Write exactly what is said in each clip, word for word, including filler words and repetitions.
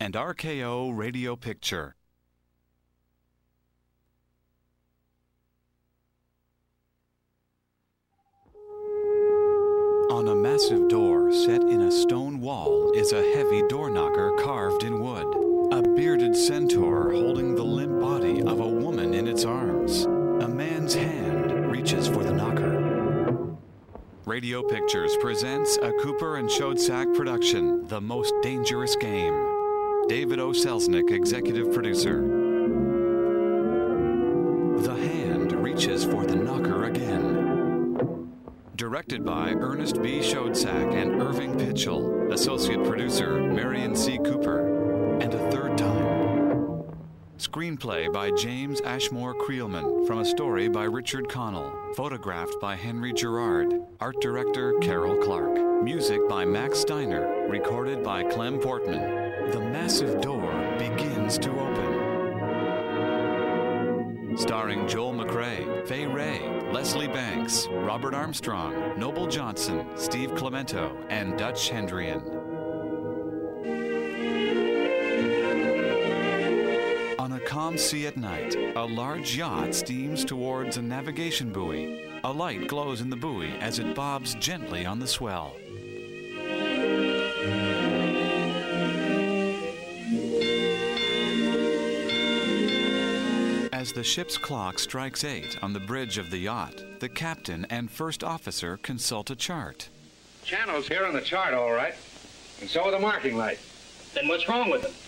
and R K O Radio Picture. On a massive door set in a stone wall is a heavy door knocker carved in wood. A bearded centaur holding the limp body of a woman in its arms. A man's hand reaches for the knocker. Radio Pictures presents a Cooper and Schoedsack production, The Most Dangerous Game. David O. Selznick, executive producer. The hand reaches for the knocker again. Directed by Ernest B. Schoedsack and Irving Pitchell. Associate producer Marion C. Cooper. And a third time. Screenplay by James Ashmore Creelman from a story by Richard Connell. Photographed by Henry Gerard. Art director Carol Clark. Music by Max Steiner. Recorded by Clem Portman. The massive door begins to open. Starring Joel McRae, Fay Wray, Leslie Banks, Robert Armstrong, Noble Johnson, Steve Clemento, and Dutch Hendrian. On a calm sea at night, a large yacht steams towards a navigation buoy. A light glows in the buoy as it bobs gently on the swell. As the ship's clock strikes eight on the bridge of the yacht, the captain and first officer consult a chart. Channel's here on the chart, all right. And so are the marking lights. Then what's wrong with them?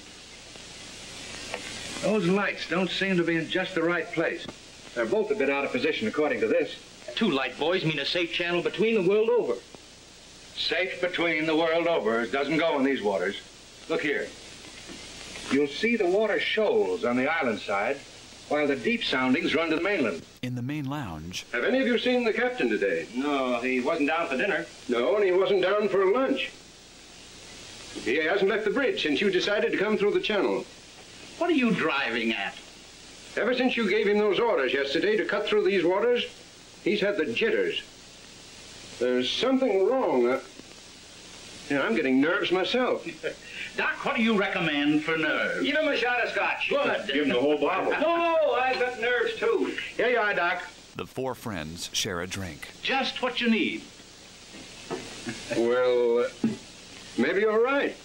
Those lights don't seem to be in just the right place. They're both a bit out of position, according to this. Two light buoys mean a safe channel between the world over. Safe between the world over doesn't go in these waters. Look here. You'll see the water shoals on the island side, while the deep soundings run to the mainland. In the main lounge... Have any of you seen the captain today? No, he wasn't down for dinner. No, and he wasn't down for lunch. He hasn't left the bridge since you decided to come through the channel. What are you driving at? Ever since you gave him those orders yesterday to cut through these waters, he's had the jitters. There's something wrong. Uh, yeah, I'm getting nerves myself. Doc, what do you recommend for nerves? Give him a shot of scotch. Good. Give him the whole bottle. No, I've got nerves, too. Here you are, Doc. The four friends share a drink. Just what you need. Well, uh, maybe you're right.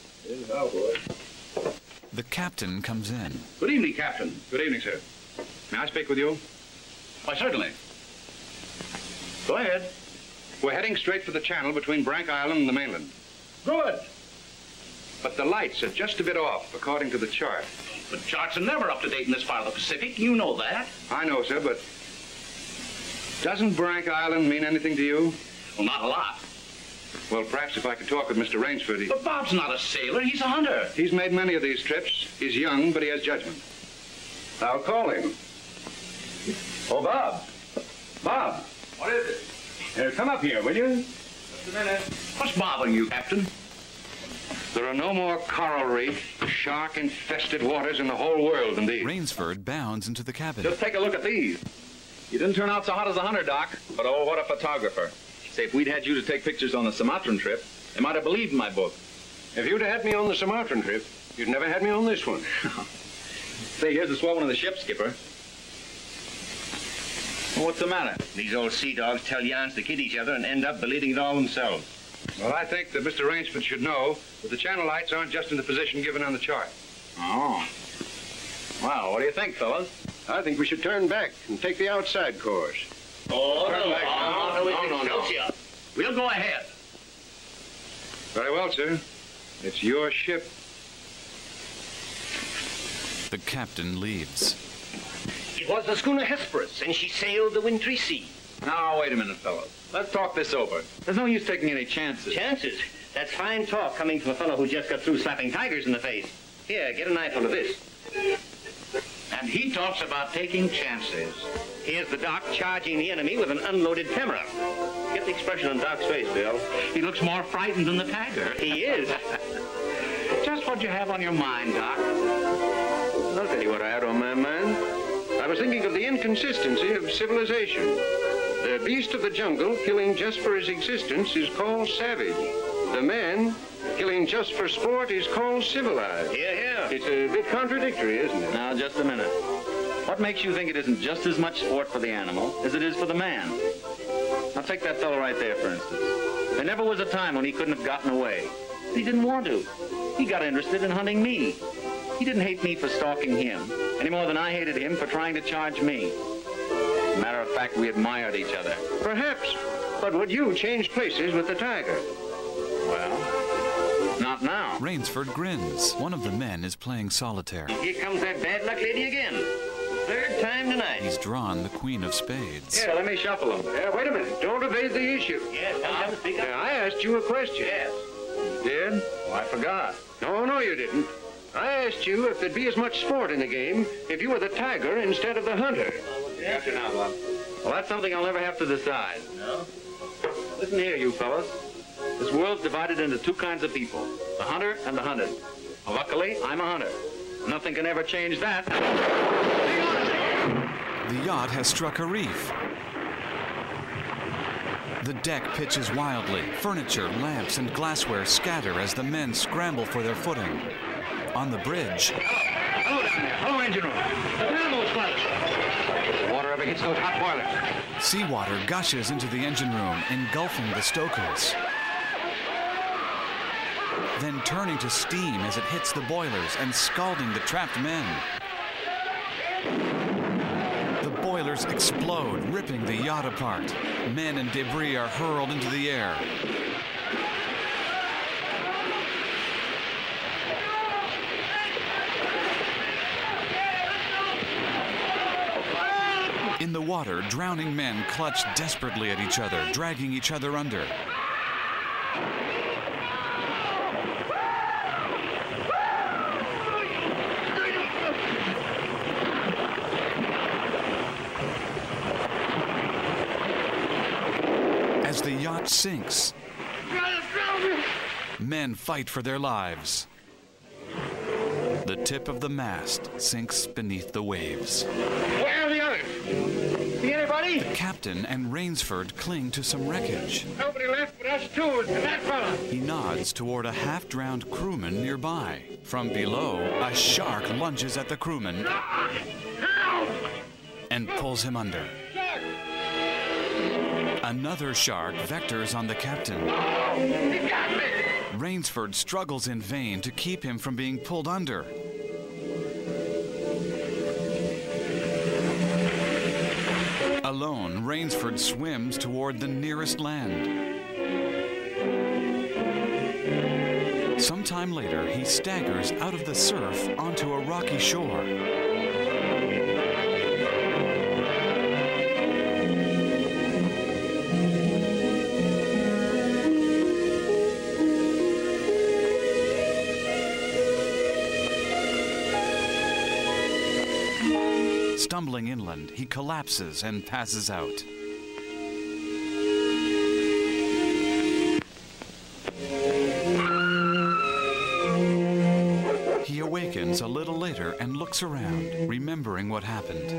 The captain comes in. Good evening, Captain. Good evening, sir. May I speak with you? Why, certainly. Go ahead. We're heading straight for the channel between Brank Island and the mainland. Good. But the lights are just a bit off, according to the chart. But charts are never up to date in this part of the Pacific. You know that. I know, sir, but doesn't Brank Island mean anything to you? Well, not a lot. Well, perhaps if I could talk with Mister Rainsford. He... But Bob's not a sailor. He's a hunter. He's made many of these trips. He's young, but he has judgment. I'll call him. Oh, Bob. Bob. What is it? Uh, come up here, will you? Just a minute. What's bothering you, Captain? There are no more coral reef, shark-infested waters in the whole world than these. Rainsford bounds into the cabin. Just take a look at these. You didn't turn out so hot as a hunter, Doc. But oh, what a photographer. Say, if we'd had you to take pictures on the Sumatran trip, they might have believed my book. If you'd had me on the Sumatran trip, you'd never had me on this one. Say, here's the swell one of the ship, Skipper. Well, what's the matter? These old sea dogs tell yarns to kid each other and end up believing it all themselves. Well, I think that Mister Rainsford should know that the channel lights aren't just in the position given on the chart. Oh. Well, what do you think, fellas? I think we should turn back and take the outside course. Oh, Turn no, back, no, no, no, no, no, no. Excelsior. We'll go ahead. Very well, sir. It's your ship. The captain leaves. It was the schooner Hesperus, and she sailed the wintry sea. Now, wait a minute, fellas. Let's talk this over. There's no use taking any chances. Chances? That's fine talk coming from a fellow who just got through slapping tigers in the face. Here, get an eyeful of this. And he talks about taking chances. Here's the Doc charging the enemy with an unloaded camera. Get the expression on Doc's face, Bill. He looks more frightened than the tiger. He is. Just what you have on your mind, Doc. I'll tell you what I had on my mind. I was thinking of the inconsistency of civilization. The beast of the jungle, killing just for his existence, is called savage. The man killing just for sport is called civilized. Here, here. It's a bit contradictory, isn't it? Now, just a minute. What makes you think it isn't just as much sport for the animal as it is for the man? Now, take that fellow right there, for instance. There never was a time when he couldn't have gotten away. He didn't want to. He got interested in hunting me. He didn't hate me for stalking him, any more than I hated him for trying to charge me. As a matter of fact, we admired each other. Perhaps. But would you change places with the tiger? Well, not now. Rainsford grins. One of the men is playing solitaire. Here comes that bad luck lady again. Third time tonight. He's drawn the queen of spades. Here, let me shuffle him. Uh, wait a minute. Don't evade the issue. Yes, come, come, speak Uh, up. I asked you a question. Yes. Did? Oh, I forgot. No, no, you didn't. I asked you if there'd be as much sport in the game if you were the tiger instead of the hunter. After now, Bob. Well, that's something I'll never have to decide. No? Listen here, you fellas. This world's divided into two kinds of people, the hunter and the hunted. Well, luckily, I'm a hunter. Nothing can ever change that. The yacht has struck a reef. The deck pitches wildly. Furniture, lamps, and glassware scatter as the men scramble for their footing. On the bridge, Hello down there. Hello, engine room. The dynamo's flooded. Water ever hits those hot boilers. seawater gushes into the engine room, engulfing the stokers. Then turning to steam as it hits the boilers and scalding the trapped men. The boilers explode, ripping the yacht apart. Men and debris are hurled into the air. In the water, drowning men clutch desperately at each other, dragging each other under. As the yacht sinks, men fight for their lives. The tip of the mast sinks beneath the waves. Where are the others? See anybody? The captain and Rainsford cling to some wreckage. Nobody left but us two and that fella. He nods toward a half-drowned crewman nearby. From below, a shark lunges at the crewman and pulls him under. Another shark vectors on the captain. He got me. Rainsford struggles in vain to keep him from being pulled under. Alone, Rainsford swims toward the nearest land. Sometime later, he staggers out of the surf onto a rocky shore. Stumbling inland, he collapses and passes out. He awakens a little later and looks around, remembering what happened.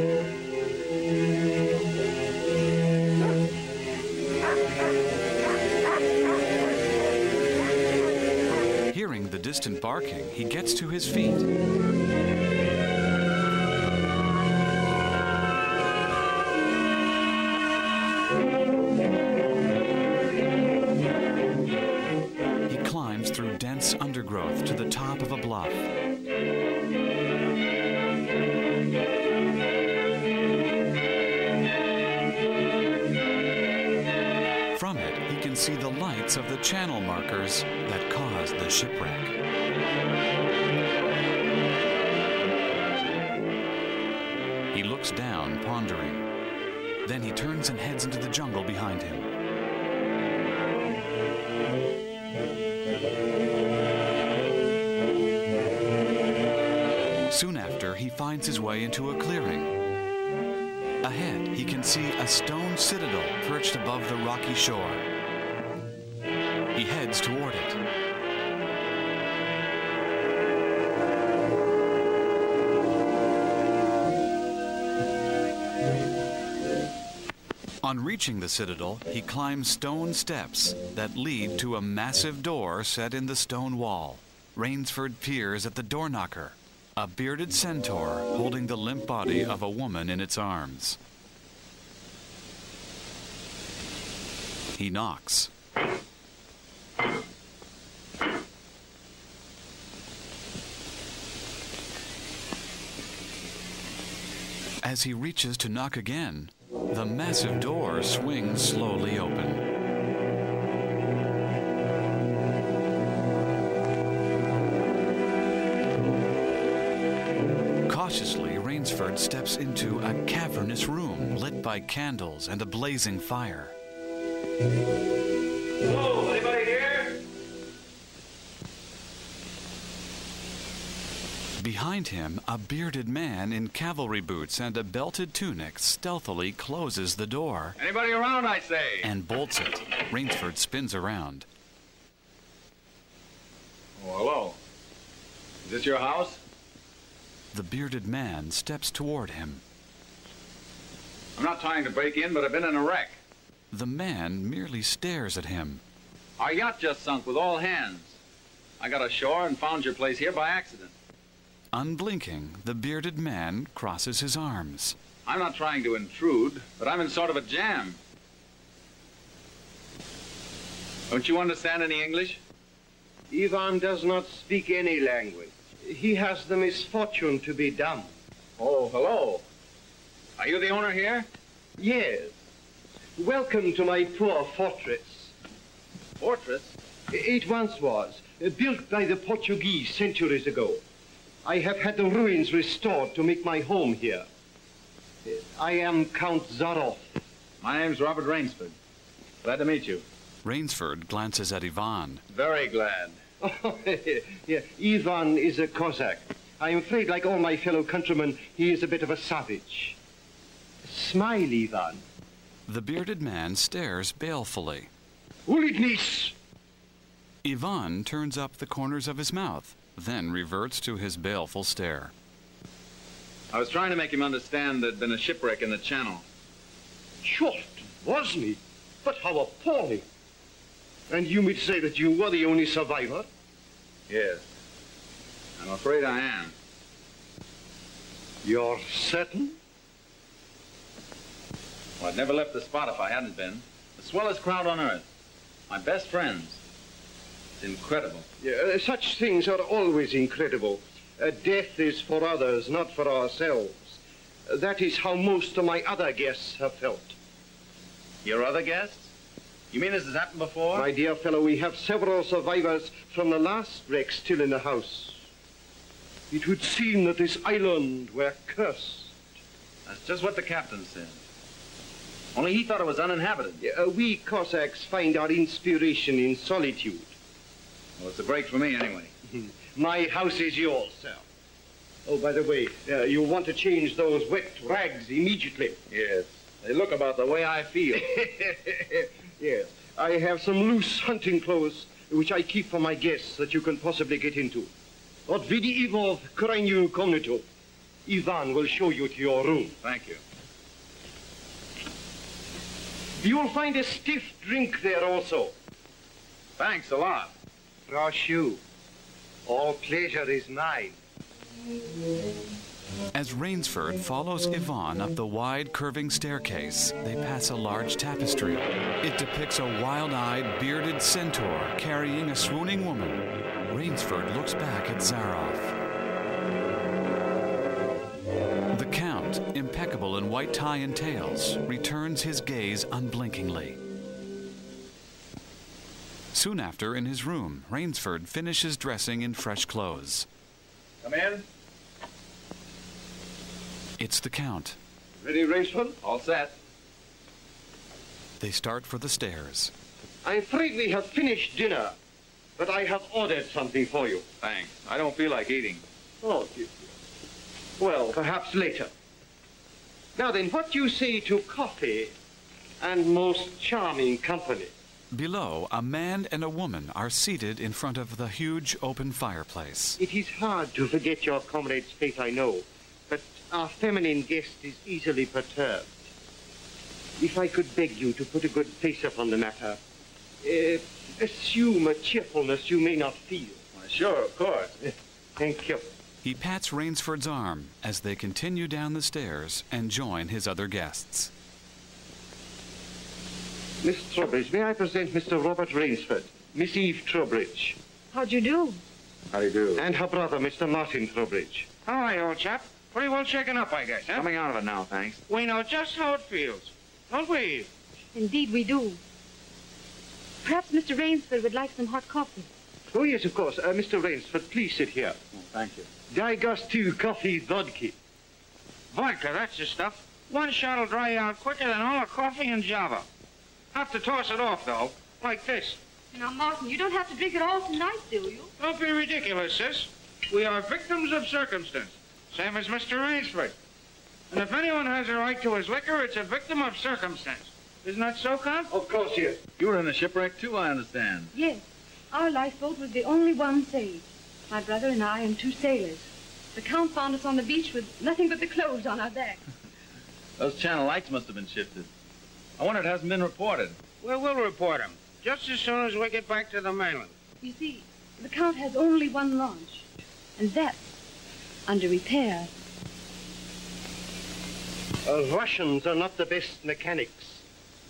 Hearing the distant barking, he gets to his feet. Through dense undergrowth to the top of a bluff. From it, he can see the lights of the channel markers that caused the shipwreck. He looks down, pondering. Then he turns and heads into the jungle behind him. Soon after, he finds his way into a clearing. Ahead, he can see a stone citadel perched above the rocky shore. He heads toward it. On reaching the citadel, he climbs stone steps that lead to a massive door set in the stone wall. Rainsford peers at the door knocker, a bearded centaur holding the limp body of a woman in its arms. He knocks. As he reaches to knock again, the massive door swings slowly open. Cautiously, Rainsford steps into a cavernous room lit by candles and a blazing fire. Hello, anybody here? Behind him, a bearded man in cavalry boots and a belted tunic stealthily closes the door. Anybody around, I say? And bolts it. Rainsford spins around. Oh, hello. Is this your house? The bearded man steps toward him. I'm not trying to break in, but I've been in a wreck. The man merely stares at him. Our yacht just sunk with all hands. I got ashore and found your place here by accident. Unblinking, the bearded man crosses his arms. I'm not trying to intrude, but I'm in sort of a jam. Don't you understand any English? Ivan does not speak any language. He has the misfortune to be dumb. Oh, hello. Are you the owner here? Yes. Welcome to my poor fortress. Fortress? It once was, built by the Portuguese centuries ago. I have had the ruins restored to make my home here. I am Count Zaroff. My name's Robert Rainsford. Glad to meet you. Rainsford glances at Ivan. Very glad. Oh, yeah. Ivan is a Cossack. I'm afraid, like all my fellow countrymen, he is a bit of a savage. Smile, Ivan. The bearded man stares balefully. Ulitnis! Ivan turns up the corners of his mouth, then reverts to his baleful stare. I was trying to make him understand there'd been a shipwreck in the channel. Short, wasn't he? But how appalling. And you mean to say that you were the only survivor? Yes. I'm afraid I am. You're certain? Well, I'd never left the spot if I hadn't been. The swellest crowd on earth. My best friends. It's incredible. Yeah, uh, such things are always incredible. Uh, death is for others, not for ourselves. Uh, that is how most of my other guests have felt. Your other guests? You mean this has happened before? My dear fellow, we have several survivors from the last wreck still in the house. It would seem that this island were cursed. That's just what the captain said. Only he thought it was uninhabited. Uh, we Cossacks find our inspiration in solitude. Well, it's a break for me anyway. My house is yours, sir. Oh, by the way, uh, you'll want to change those wet rags immediately. Yes. They look about the way I feel. Yes. I have some loose hunting clothes which I keep for my guests that you can possibly get into. Od vidi Ivo v krajnju komnatu. Ivan will show you to your room. Thank you. You'll find a stiff drink there also. Thanks a lot. Proszę. All pleasure is mine. As Rainsford follows Ivan up the wide, curving staircase, they pass a large tapestry. It depicts a wild-eyed, bearded centaur carrying a swooning woman. Rainsford looks back at Zaroff. The Count, impeccable in white tie and tails, returns his gaze unblinkingly. Soon after, in his room, Rainsford finishes dressing in fresh clothes. Come in. It's the Count. Ready, Rainsford? All set. They start for the stairs. I'm afraid we have finished dinner, but I have ordered something for you. Thanks. I don't feel like eating. Oh, dear. Well, perhaps later. Now then, what do you say to coffee and most charming company? Below, a man and a woman are seated in front of the huge open fireplace. It is hard to forget your comrade's fate, I know, but our feminine guest is easily perturbed. if I could beg you to put a good face upon the matter, uh, assume a cheerfulness you may not feel. Why, sure, of course. Thank you. He pats Rainsford's arm as they continue down the stairs and join his other guests. Miss Trowbridge, may I present Mister Robert Rainsford, Miss Eve Trowbridge, How'd you do? How do you do? and her brother, Mister Martin Trowbridge. How are you, old chap? Pretty well shaken up, I guess, huh? Coming out of it now, thanks. We know just how it feels. Don't we? Indeed we do. Perhaps Mister Rainsford would like some hot coffee. Oh, yes, of course. Uh, Mister Rainsford, please sit here. Oh, thank you. Digestive coffee vodka. Vodka, that's the stuff. One shot'll dry you out quicker than all the coffee in Java. Have to toss it off, though, like this. Now, Martin, you don't have to drink it all tonight, do you? Don't be ridiculous, sis. We are victims of circumstance, same as Mister Rainsford. And if anyone has a right to his liquor, it's a victim of circumstance. Isn't that so, Count? Of course, yes. You were in a shipwreck, too, I understand. Yes. Our lifeboat was the only one saved. My brother and I and two sailors. The Count found us on the beach with nothing but the clothes on our back. Those channel lights must have been shifted. I wonder it hasn't been reported. Well, we'll report him, just as soon as we get back to the mainland. You see, the Count has only one launch, and that's under repair. Uh, Russians are not the best mechanics.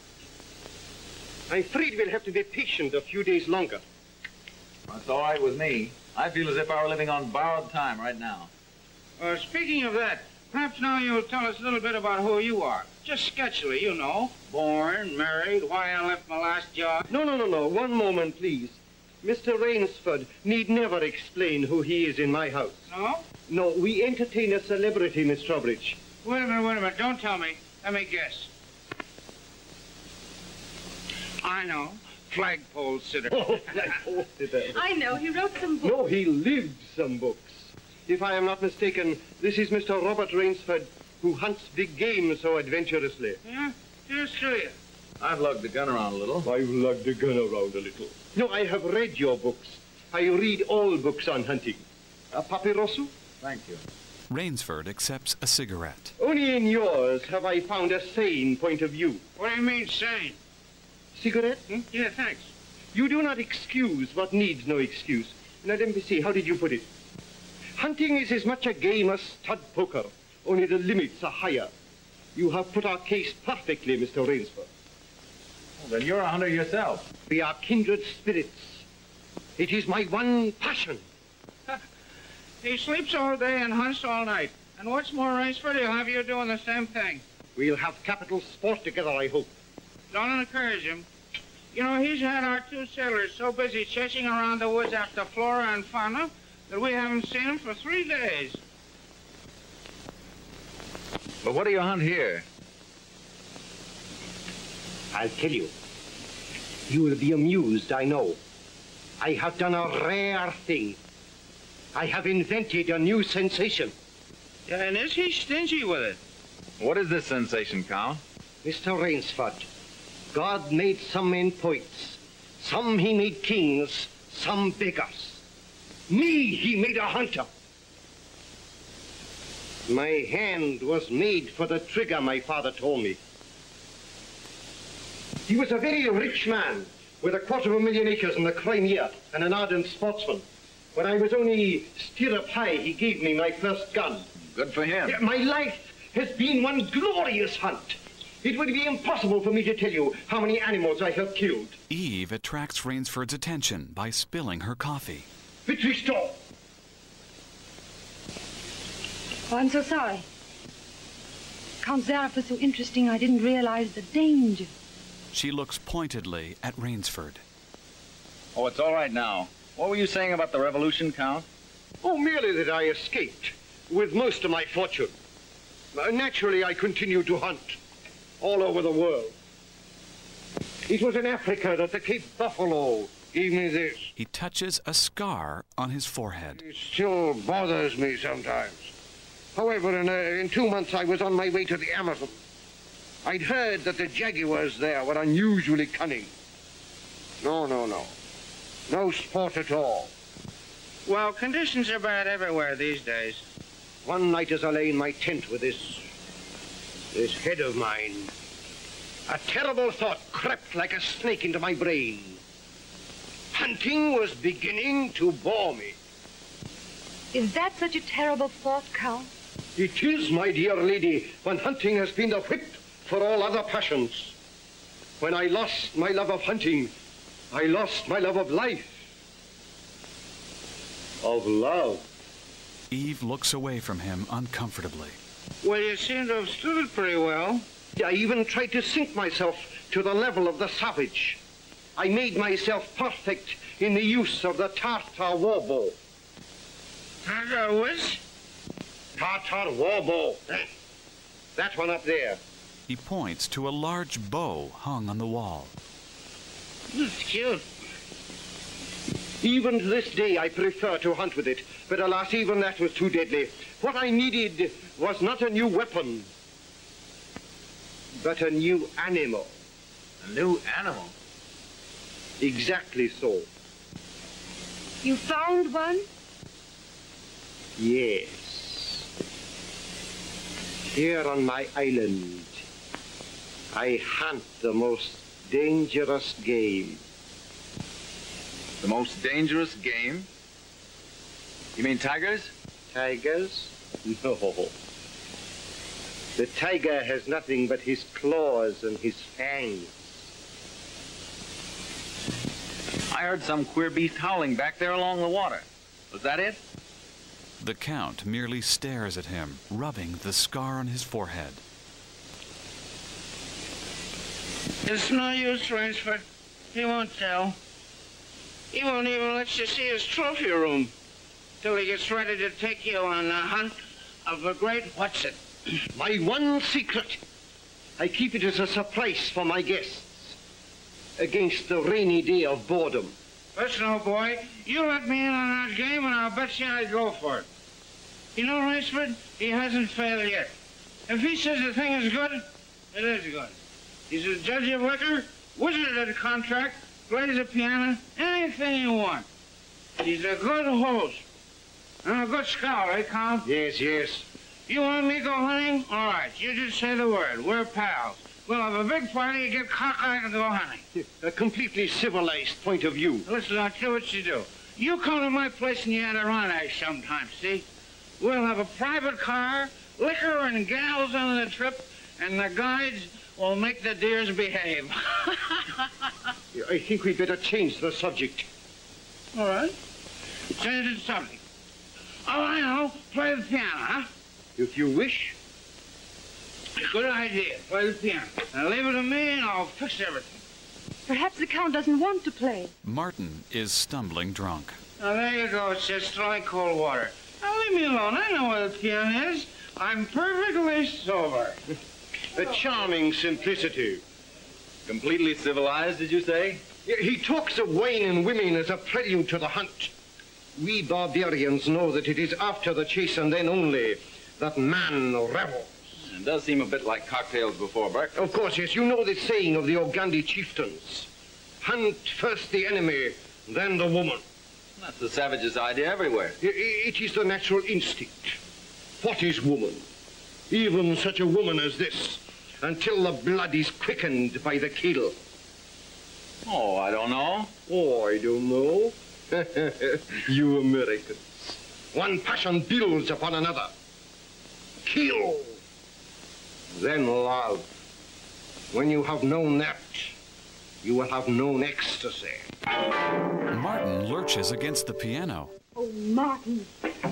I'm afraid we'll have to be patient a few days longer. That's all right with me. I feel as if I were living on borrowed time right now. Uh, speaking of that, perhaps now you'll tell us a little bit about who you are. Just sketchily, you know. Born, married, why I left my last job. No, no, no, no. One moment, please. Mister Rainsford need never explain who he is in my house. No? No, we entertain a celebrity, Miss Trowbridge. Wait a minute, wait a minute. Don't tell me. Let me guess. I know. Flagpole sitter. Oh, flagpole sitter. I know, he wrote some books. No, he lived some books. If I am not mistaken, this is Mister Robert Rainsford, who hunts big game so adventurously. Yeah? Here's to you. I've lugged the gun around a little. I've lugged the gun around a little. No, I have read your books. I read all books on hunting. A papirosu? Thank you. Rainsford accepts a cigarette. Only in yours have I found a sane point of view. What do you mean, sane? Cigarette? Hmm? Yeah, thanks. You do not excuse what needs no excuse. Now, let me see, how did you put it? Hunting is as much a game as stud poker, only the limits are higher. You have put our case perfectly, Mister Rainsford. Well, then you're a hunter yourself. We are kindred spirits. It is my one passion. He sleeps all day and hunts all night. And what's more, Rainsford, he'll have you doing the same thing. We'll have capital sport together, I hope. Don't encourage him. You know, he's had our two sailors so busy chasing around the woods after flora and fauna that we haven't seen him for three days. But what do you hunt here? I'll tell you. You will be amused, I know. I have done a rare thing. I have invented a new sensation. Yeah, and is he stingy with it? What is this sensation, Count? Mister Rainsford, God made some men poets. Some he made kings, some beggars. Me he made a hunter. My hand was made for the trigger, my father told me. He was a very rich man with a quarter of a million acres in the Crimea and an ardent sportsman. When I was only stirrup high, he gave me my first gun. Good for him. My life has been one glorious hunt. It would be impossible for me to tell you how many animals I have killed. Eve attracts Rainsford's attention by spilling her coffee. Victory stop! Oh, I'm so sorry. Count Zaroff was so interesting I didn't realize the danger. She looks pointedly at Rainsford. Oh, it's all right now. What were you saying about the revolution, Count? Oh, merely that I escaped with most of my fortune. Uh, naturally, I continued to hunt all over the world. It was in Africa that the Cape Buffalo gave me this. He touches a scar on his forehead. It still bothers me sometimes. However, in, uh, in two months I was on my way to the Amazon. I'd heard that the jaguars there were unusually cunning. No, no, no. No sport at all. Well, conditions are bad everywhere these days. One night as I lay in my tent with this... this head of mine, A terrible thought crept like a snake into my brain. Hunting was beginning to bore me. Is that such a terrible thought, Count? It is, my dear lady, when hunting has been the whip for all other passions. When I lost my love of hunting, I lost my love of life. Of love. Eve looks away from him uncomfortably. Well, you seem to have stood it pretty well. I even tried to sink myself to the level of the savage. I made myself perfect in the use of the Tartar war bow. Tartar which? Tartar war bow. That one up there. He points to a large bow hung on the wall. That's cute. Even to this day, I prefer to hunt with it. But alas, even that was too deadly. What I needed was not a new weapon, but a new animal. A new animal? Exactly so. You found one? Yes. Here on my island, I hunt the most dangerous game. The most dangerous game? You mean tigers? Tigers? No. The tiger has nothing but his claws and his fangs. I heard some queer beast howling back there along the water. Was that it? The Count merely stares at him, rubbing the scar on his forehead. It's no use, Rainsford. He won't tell. He won't even let you see his trophy room till he gets ready to take you on the hunt of the great What's-it. My one secret. I keep it as a surprise for my guests against the rainy day of boredom. Listen, old boy, you let me in on that game and I'll bet you I'd go for it. You know, Rainsford, he hasn't failed yet. If he says the thing is good, it is good. He's a judge of liquor, wizard at a contract, plays the piano, anything you want. He's a good host. And a good scout, eh, Count? Yes, yes. You want me to go hunting? All right, you just say the word. We're pals. We'll have a big party, get cockeyed, and go hunting. A completely civilized point of view. Listen, I'll tell you what you do. You come to my place in the Adirondack sometime, see? We'll have a private car, liquor and gals on the trip, and the guides will make the deers behave. I think we'd better change the subject. All right. Change the subject. Oh, I know. Play the piano, huh? If you wish. Good idea. Play the piano. Now leave it to me and I'll fix everything. Perhaps the Count doesn't want to play. Martin is stumbling drunk. Now there you go, sis. Throwing cold water. Now leave me alone. I know where the piano is. I'm perfectly sober. A charming simplicity. Completely civilized, did you say? He talks of wine and women as a prelude to the hunt. We barbarians know that it is after the chase and then only that man revels. It does seem a bit like cocktails before breakfast. Of course, yes. You know the saying of the Ogandi chieftains. Hunt first the enemy, then the woman. That's the savage's idea everywhere. I- It is the natural instinct. What is woman? Even such a woman as this, until the blood is quickened by the kill. Oh, I don't know. Oh, I don't know. You Americans. One passion builds upon another. Kill. Then love. When you have known that, you will have known ecstasy. Martin lurches against the piano. Oh, Martin.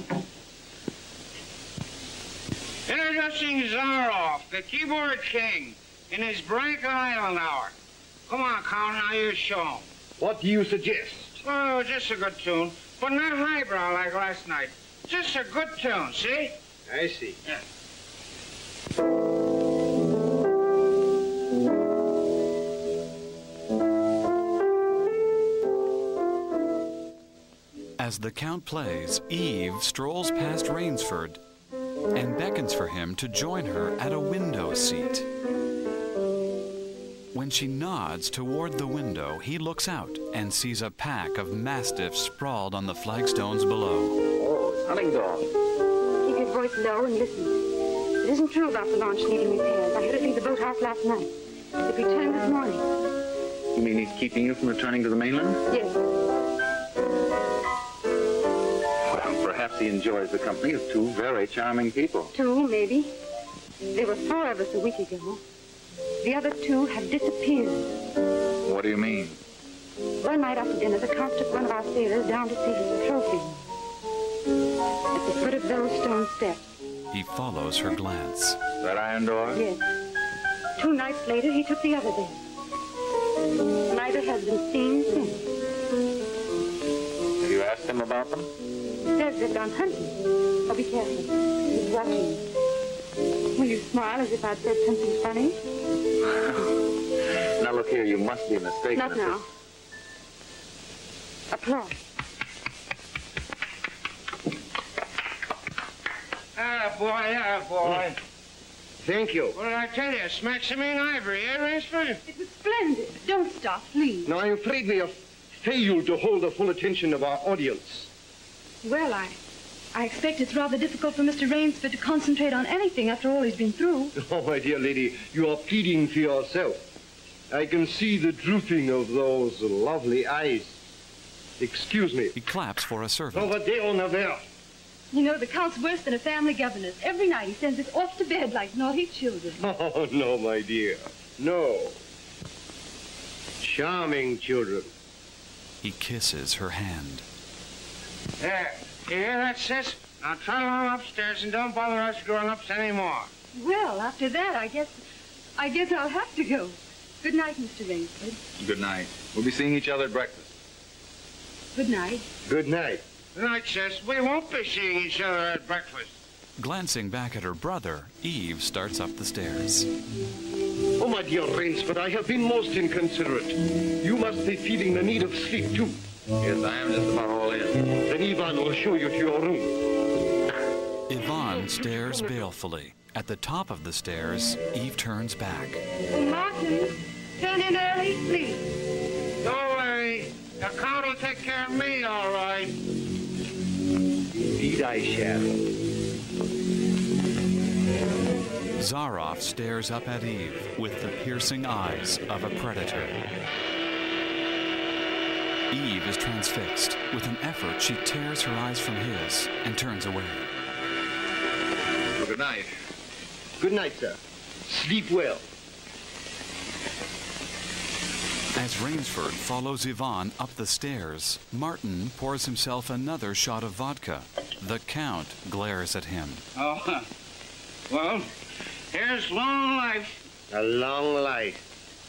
Introducing Zaroff, the keyboard king, in his Branca Island hour. Come on, Count, now you show him. What do you suggest? Oh, just a good tune, but not highbrow like last night. Just a good tune, see? I see. Yeah. As the Count plays, Eve strolls past Rainsford and beckons for him to join her at a window seat. When she nods toward the window, he looks out and sees a pack of mastiffs sprawled on the flagstones below. Oh, hunting dog. Keep your voice low and listen. It isn't true about the launch needing repairs. I heard it leave the boathouse last night. It returned this morning. You mean he's keeping you from returning to the mainland? Yes. Well, perhaps he enjoys the company of two very charming people. Two, maybe. There were four of us a week ago. The other two have disappeared. What do you mean? One night after dinner, the Count took one of our sailors down to see his trophy. At the foot of those stone steps. He follows her glance. That iron door? Yes. Two nights later, he took the other there. Neither has been seen since. Have you asked him about them? Says they've gone hunting. Oh, be careful. He's watching you. Will you smile as if I'd said something funny? Now, look here, you must be mistaken. Not now. Applause. Ah, boy, ah, boy. Thank you. What did I tell you? Smack some in ivory, eh, Rainsford? It was splendid. Don't stop, please. Now, I'm afraid we have failed to hold the full attention of our audience. Well, I... I expect it's rather difficult for Mister Rainsford to concentrate on anything after all he's been through. Oh, my dear lady, you are pleading for yourself. I can see the drooping of those lovely eyes. Excuse me. He claps for a servant. Over there on the there. You know, the Count's worse than a family governess. Every night he sends us off to bed like naughty children. Oh, no, my dear. No. Charming children. He kisses her hand. There. You hear that, sis? Now trot along upstairs and don't bother us grown-ups anymore. Well, after that, I guess... I guess I'll have to go. Good night, Mister Rainsford. Good night. We'll be seeing each other at breakfast. Good night. Good night. Good night, sis. We won't be seeing each other at breakfast. Glancing back at her brother, Eve starts up the stairs. Oh, my dear Rainsford, I have been most inconsiderate. You must be feeling the need of sleep, too. Yes, I am just about all in. Then Ivan will show you to your room. Yvonne stares balefully. At the top of the stairs, Eve turns back. Oh, Martin, turn in early, please. Don't worry. The Count will take care of me, all right. Indeed I shall. Zaroff stares up at Eve with the piercing eyes of a predator. Eve is transfixed. With an effort, she tears her eyes from his and turns away. Well, good night. Good night, sir. Sleep well. As Rainsford follows Yvonne up the stairs, Martin pours himself another shot of vodka. The Count glares at him. Oh, well, here's long life. A long life.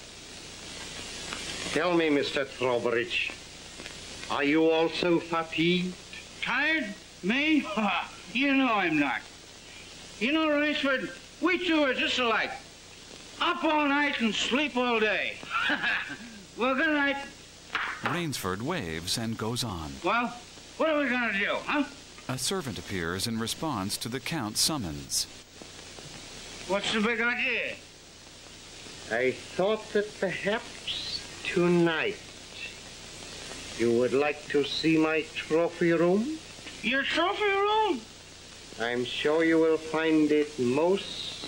Tell me, Mister Trowbridge, are you also fatigued? Tired? Me? You know I'm not. You know, Rainsford, we two are just alike. Up all night and sleep all day. Well, good night. Rainsford waves and goes on. Well, what are we going to do, huh? A servant appears in response to the Count's summons. What's the big idea? I thought that perhaps tonight you would like to see my trophy room. Your trophy room? I'm sure you will find it most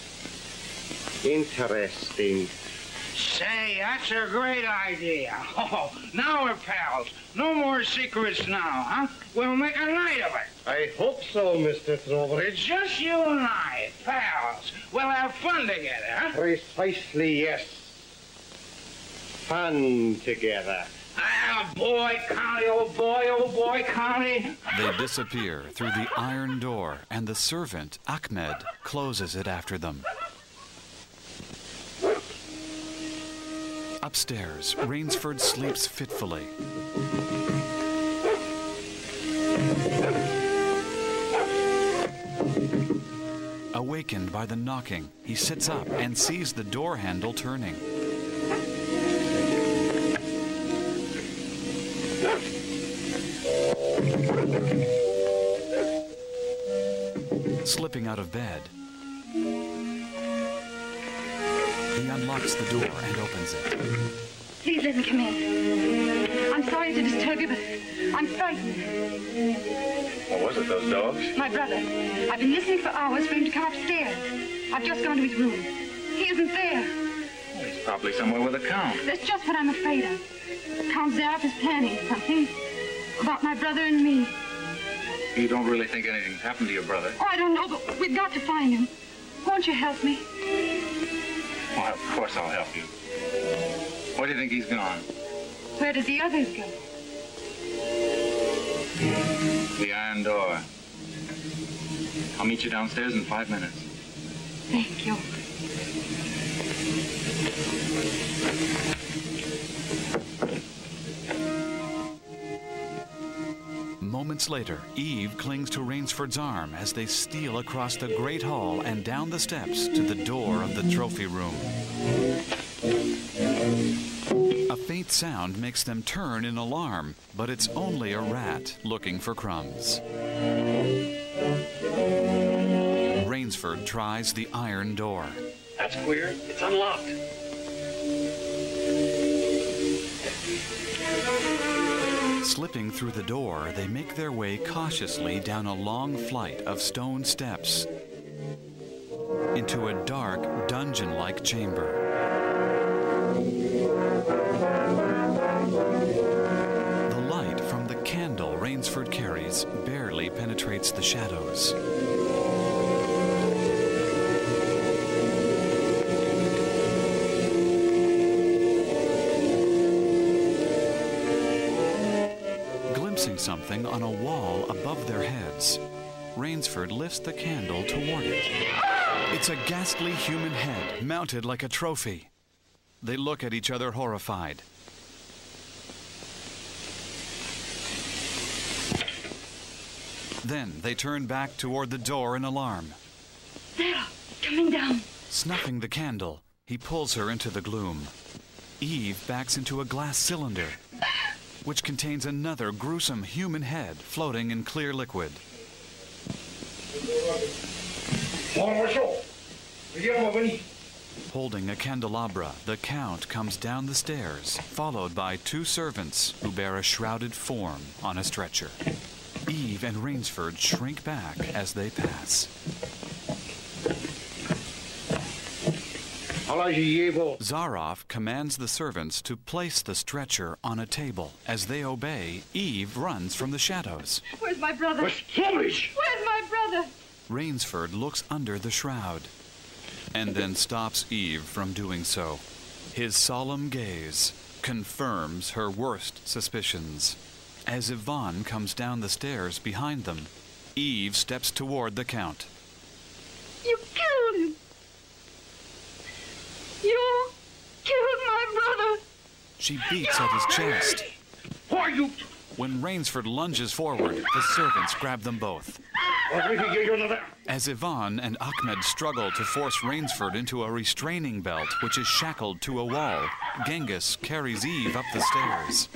interesting. Say, that's a great idea. Oh, now we're pals. No more secrets now, huh? We'll make a night of it. I hope so, Mister Trowbridge. Just you and I, pals. We'll have fun together, huh? Precisely, yes. Fun together. Ah, boy, Connie, oh boy, oh boy, Connie. They disappear through the iron door, and the servant, Ahmed, closes it after them. Upstairs, Rainsford sleeps fitfully. Awakened by the knocking, he sits up and sees the door handle turning. Slipping out of bed, he unlocks the door and opens it. Please let me come in. I'm sorry to disturb you, but I'm frightened. What was it, those dogs? My brother. I've been listening for hours for him to come upstairs. I've just gone to his room. He isn't there. Oh, Probably somewhere with a count. That's just what I'm afraid of. Count Zaroff is planning something about my brother and me. You don't really think anything's happened to your brother? Oh, I don't know, but we've got to find him. Won't you help me? Well, of course I'll help you. Where do you think he's gone? Where did the others go? The iron door. I'll meet you downstairs in five minutes. Thank you. Moments later, Eve clings to Rainsford's arm as they steal across the great hall and down the steps to the door of the trophy room. A faint sound makes them turn in alarm, but it's only a rat looking for crumbs. Rainsford tries the iron door. That's queer. It's unlocked. Slipping through the door, they make their way cautiously down a long flight of stone steps into a dark, dungeon-like chamber. The light from the candle Rainsford carries barely penetrates the shadows. Glimpsing something on a wall above their heads, Rainsford lifts the candle toward it. It's a ghastly human head, mounted like a trophy. They look at each other horrified. Then they turn back toward the door in alarm. There, coming down. Snuffing the candle, he pulls her into the gloom. Eve backs into a glass cylinder, which contains another gruesome human head floating in clear liquid. Holding a candelabra, the Count comes down the stairs, followed by two servants who bear a shrouded form on a stretcher. Eve and Rainsford shrink back as they pass. Zaroff commands the servants to place the stretcher on a table. As they obey, Eve runs from the shadows. Where's my brother? Where's my brother? Rainsford looks under the shroud and then stops Eve from doing so. His solemn gaze confirms her worst suspicions. As Yvonne comes down the stairs behind them, Eve steps toward the Count. You killed him. You killed my brother. She beats at his chest. Who are you? When Rainsford lunges forward, the servants grab them both. As Yvonne and Ahmed struggle to force Rainsford into a restraining belt which is shackled to a wall, Genghis carries Eve up the stairs.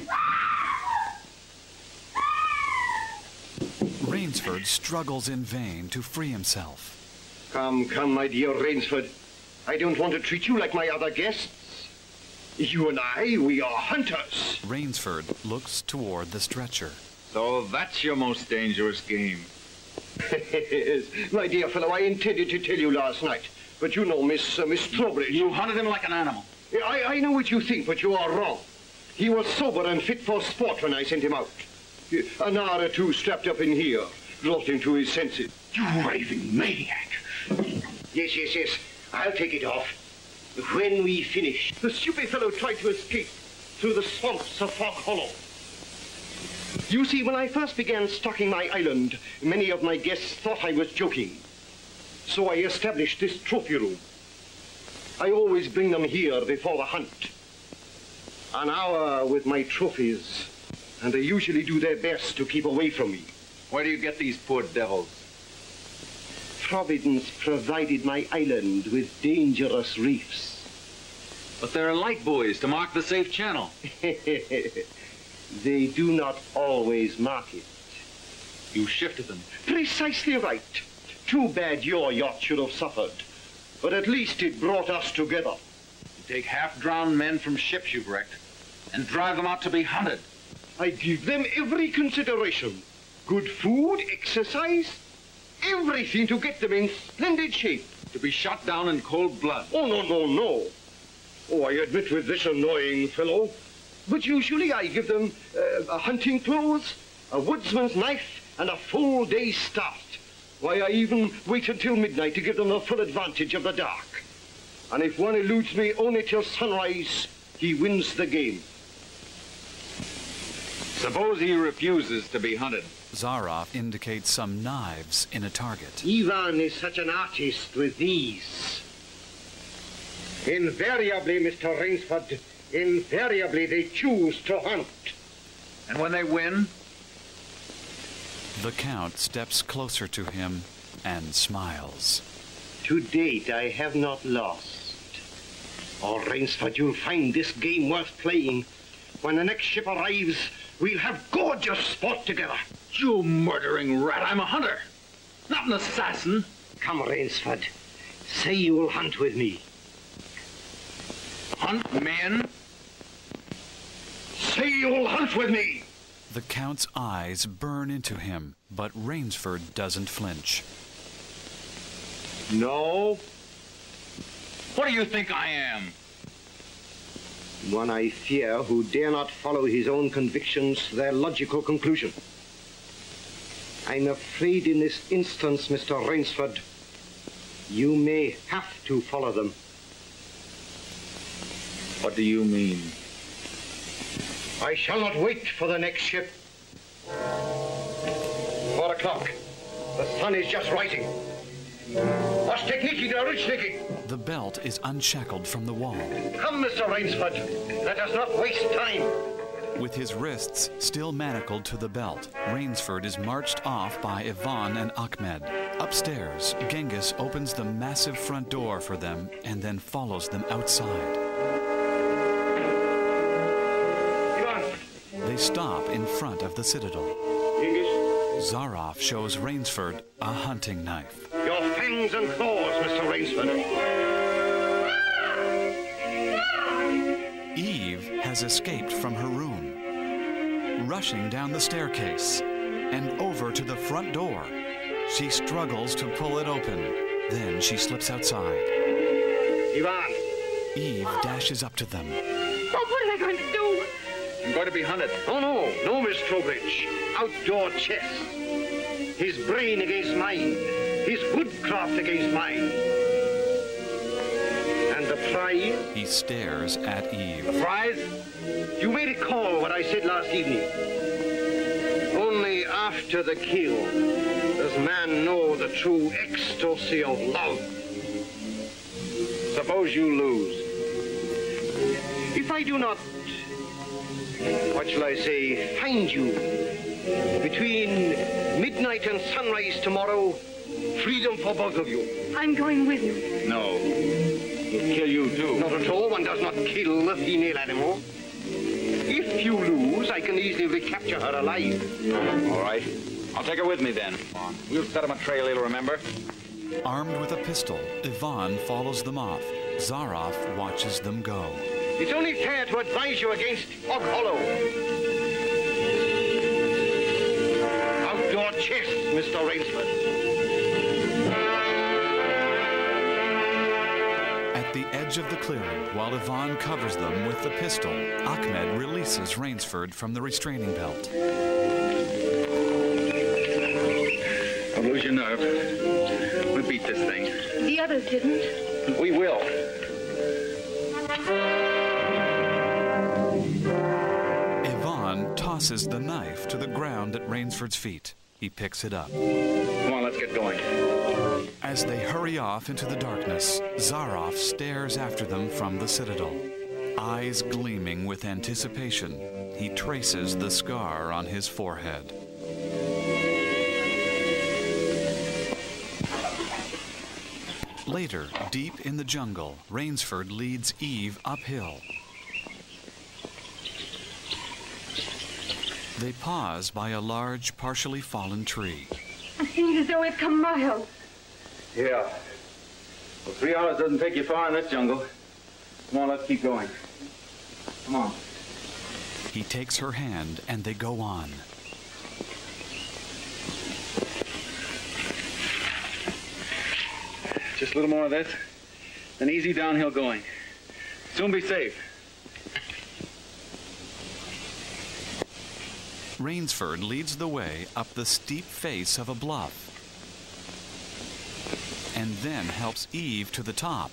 Rainsford struggles in vain to free himself. Come, come, my dear Rainsford. I don't want to treat you like my other guests. You and I, we are hunters. Rainsford looks toward the stretcher. So that's your most dangerous game. Yes, my dear fellow, I intended to tell you last night. But you know, Miss, uh, Miss Trowbridge. You hunted him like an animal. I, I know what you think, but you are wrong. He was sober and fit for sport when I sent him out. An hour or two strapped up in here brought him to his senses. You raving maniac. Yes, yes, yes. I'll take it off. When we finish, the stupid fellow tried to escape through the swamps of Fog Hollow. You see, when I first began stocking my island, many of my guests thought I was joking. So I established this trophy room. I always bring them here before the hunt. An hour with my trophies, and they usually do their best to keep away from me. Where do you get these poor devils? Providence provided my island with dangerous reefs. But there are light buoys to mark the safe channel. They do not always mark it. You shifted them. Precisely right. Too bad your yacht should have suffered. But at least it brought us together. You take half-drowned men from ships you've wrecked and drive them out to be hunted. I give them every consideration. Good food, exercise, everything to get them in splendid shape. To be shot down in cold blood. Oh, no, no, no. Oh, I admit with this annoying fellow. But usually I give them uh, a hunting clothes, a woodsman's knife, and a full day's start. Why, I even wait until midnight to give them a full advantage of the dark. And if one eludes me only till sunrise, he wins the game. Suppose he refuses to be hunted. Zaroff indicates some knives in a target. Ivan is such an artist with these. Invariably, Mister Rainsford, invariably they choose to hunt. And when they win? The Count steps closer to him and smiles. To date, I have not lost. Oh, Rainsford, you'll find this game worth playing. When the next ship arrives, we'll have gorgeous sport together. You murdering rat, I'm a hunter, not an assassin. Come, Rainsford, say you'll hunt with me. Hunt men? Say you'll hunt with me! The Count's eyes burn into him, but Rainsford doesn't flinch. No. What do you think I am? One I fear who dare not follow his own convictions to their logical conclusion. I'm afraid in this instance, Mister Rainsford, you may have to follow them. What do you mean? I shall not wait for the next ship. Four o'clock. The sun is just rising. What's technique, The belt is unshackled from the wall. Come, Mister Rainsford. Let us not waste time. With his wrists still manacled to the belt, Rainsford is marched off by Ivan and Ahmed. Upstairs, Genghis opens the massive front door for them and then follows them outside. Ivan. They stop in front of the citadel. Genghis. Zaroff shows Rainsford a hunting knife. Your fangs and claws, Mister Rainsford. Eve has escaped from her room, rushing down the staircase and over to the front door. She struggles to pull it open. Then she slips outside. Ivan. Eve dashes up to them. Oh, what am I going to do? I'm going to be hunted. Oh, no, no, Miss Trowbridge. Outdoor chess. His brain against mine. His woodcraft against mine. And the prize? He stares at Eve. The prize? You may recall what I said last evening. Only after the kill does man know the true ecstasy of love. Suppose you lose. If I do not, what shall I say, find you, between midnight and sunrise tomorrow, freedom for both of you. I'm going with you. No. He'll kill you, too. Not at all. One does not kill a female animal. If you lose, I can easily recapture her alive. All right. I'll take her with me, then. We'll set him a trail, he'll remember. Armed with a pistol, Ivan follows them off. Zaroff watches them go. It's only fair to advise you against Hog Hollow. Outdoor chess, Mister Rainsford. At the edge of the clearing, while Ivan covers them with the pistol, Ahmed releases Rainsford from the restraining belt. Don't lose your nerve. We'll beat this thing. The others didn't. We will. Ivan tosses the knife to the ground at Rainsford's feet. He picks it up. Come on, let's get going. As they hurry off into the darkness, Zaroff stares after them from the citadel. Eyes gleaming with anticipation, he traces the scar on his forehead. Later, deep in the jungle, Rainsford leads Eve uphill. They pause by a large, partially fallen tree. It seems as though we've come miles. Yeah. Well, three hours doesn't take you far in this jungle. Come on, let's keep going. Come on. He takes her hand and they go on. Just a little more of this, then easy downhill going. soon be safe. Rainsford leads the way up the steep face of a bluff and then helps Eve to the top.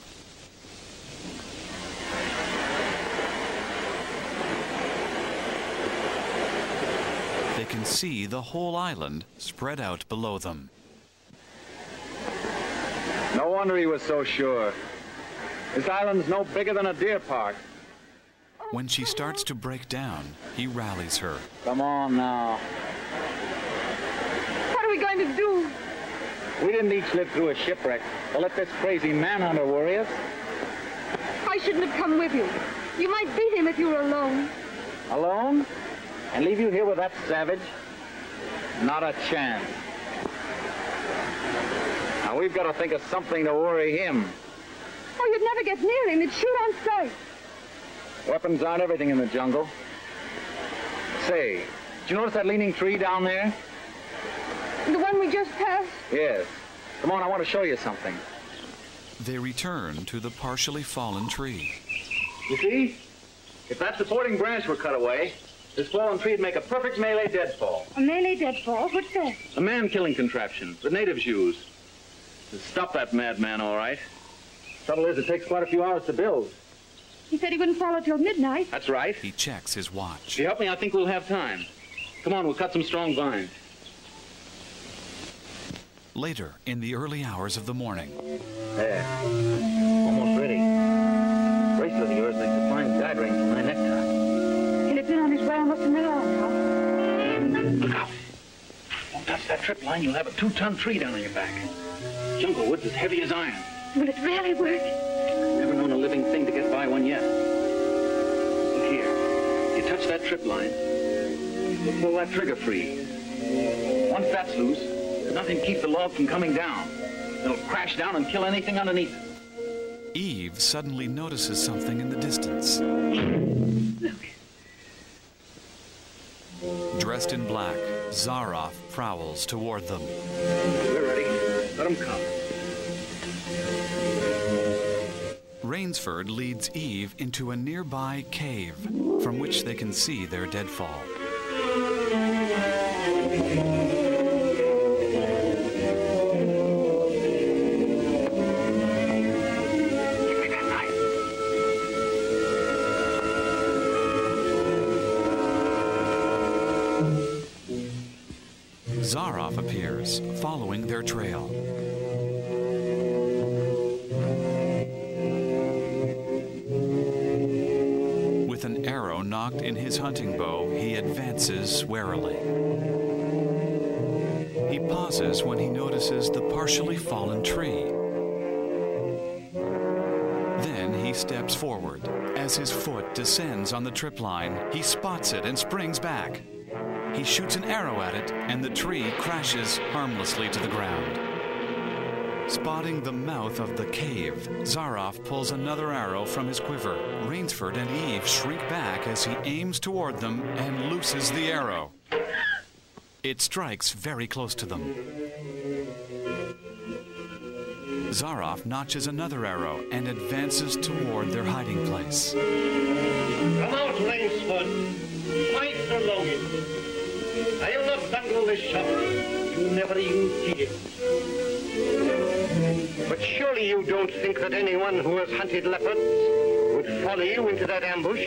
They can see the whole island spread out below them. No wonder he was so sure. This island's no bigger than a deer park. When she starts to break down, he rallies her. Come on now. What are we going to do? We didn't each live through a shipwreck to let this crazy manhunter worry us. I shouldn't have come with you. You might beat him if you were alone. Alone? And leave you here with that savage? Not a chance. Now we've got to think of something to worry him. Oh, you'd never get near him. He'd shoot on sight. Weapons aren't everything in the jungle. Say, did you notice that leaning tree down there? The one we just passed? Yes. Come on, I want to show you something. They return to the partially fallen tree. You see? If that supporting branch were cut away, this fallen tree'd make a perfect melee deadfall. A melee deadfall? What's that? A man-killing contraption the natives use. To stop that madman, all right. Trouble is, it takes quite a few hours to build. He said he wouldn't follow till midnight. That's right. He checks his watch. If you help me, I think we'll have time. Come on, we'll cut some strong vines. Later, in the early hours of the morning. There. Almost ready. Bracelet of yours makes a fine guide ring for my necktie. He'll have been on his way almost an hour now. Look out. Don't touch that trip line. You'll have a two-ton tree down on your back. Jungle wood's as heavy as iron. Will it really work? Never known a living thing to get by one yet. Look here. You touch that trip line, you'll pull that trigger free. Once that's loose, there's nothing to keep the log from coming down. It'll crash down and kill anything underneath it. Eve suddenly notices something in the distance. Look. Dressed in black, Zaroff prowls toward them. We're ready. Let them come. Rainsford leads Eve into a nearby cave, from which they can see their deadfall. Give me that knife. Zaroff appears, following their trail. With an arrow knocked in his hunting bow, he advances warily. He pauses when he notices the partially fallen tree. Then he steps forward. As his foot descends on the trip line, he spots it and springs back. He shoots an arrow at it, and the tree crashes harmlessly to the ground. Spotting the mouth of the cave, Zaroff pulls another arrow from his quiver. Rainsford and Eve shrink back as he aims toward them and looses the arrow. It strikes very close to them. Zaroff notches another arrow and advances toward their hiding place. Come out, Rainsford. Fight the longest. I'll not bungle this shot. You never even did it. But surely you don't think that anyone who has hunted leopards would follow you into that ambush?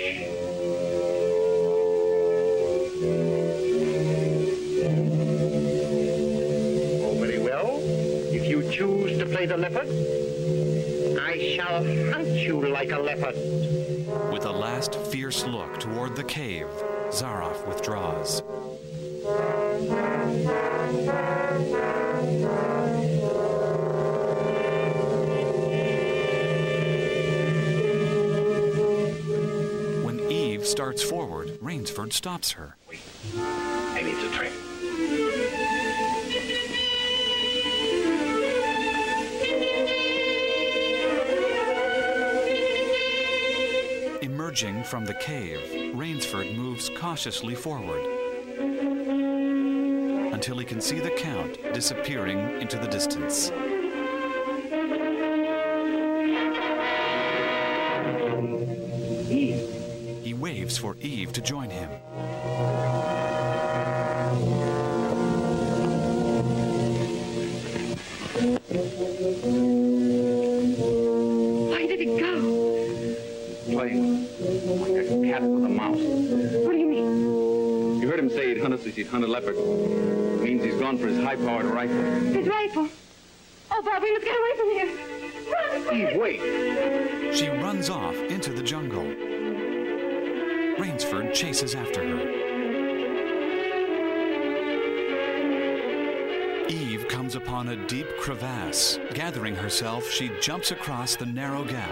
Oh, very well. If you choose to play the leopard, I shall hunt you like a leopard. With a last fierce look toward the cave, Zaroff withdraws. When Eve starts forward, Rainsford stops her. Wait. Maybe it's a trick. Emerging from the cave, Rainsford moves cautiously forward until he can see the Count disappearing into the distance. waves for Eve to join him. Why did it go? Playing like a cat with a mouse. What do you mean? You heard him say he'd hunt us as he'd hunt a leopard. It means he's gone for his high-powered rifle. His rifle. Oh, Bobby, let's get away from here. Run! Eve, wait. She runs off into the jungle. Rainsford chases after her. Eve comes upon a deep crevasse. Gathering herself, she jumps across the narrow gap.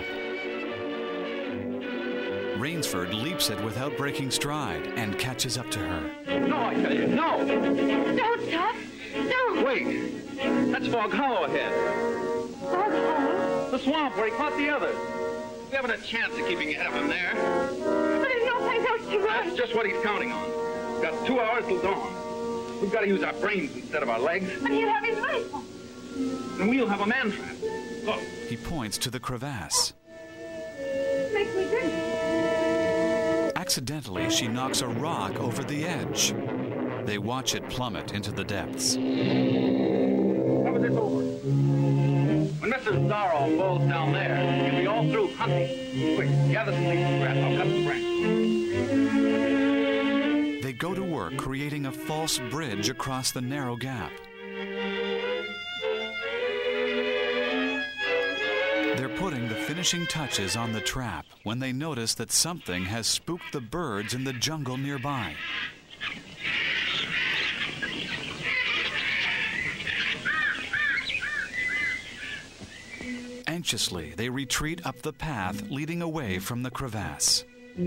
Rainsford leaps it without breaking stride and catches up to her. No, I tell you, no! Don't stop. Don't. Wait! That's Fog Hollow ahead. Fog Hollow? The swamp where he caught the others. We haven't a chance of keeping ahead of him there. But there's no place else to run. That's just what he's counting on. We've got two hours till dawn. We've got to use our brains instead of our legs. But he'll have his rifle. And we'll have a man trap. Look. He points to the crevasse. Makes me drink. Accidentally, she knocks a rock over the edge. They watch it plummet into the depths. How is this over? When Mister Zaroff falls down there, you'll be all through hunting. Quick, gather some leaves and grass. I'll cut the branch. They go to work creating a false bridge across the narrow gap. They're putting the finishing touches on the trap when they notice that something has spooked the birds in the jungle nearby. Anxiously, they retreat up the path leading away from the crevasse.